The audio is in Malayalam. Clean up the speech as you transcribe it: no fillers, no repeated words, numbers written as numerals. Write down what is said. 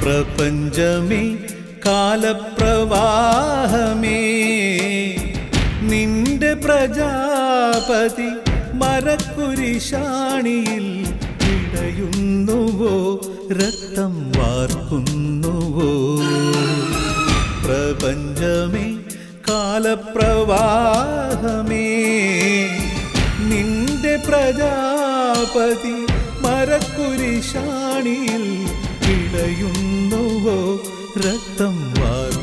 പ്രപഞ്ചമേ കാലപ്രവാഹമേ നിന്റെ പ്രജാപതി മരക്കുരിശാണിയിൽ ഇടയുന്നുവോ രക്തം വാർക്കുന്നുവോ പ്രപഞ്ചമേ കാലപ്രവാഹമേ നിന്റെ പ്രജാപതി മരക്കുരിശാണിയിൽ ഇടയുന്നുവോ രക്തം വാർ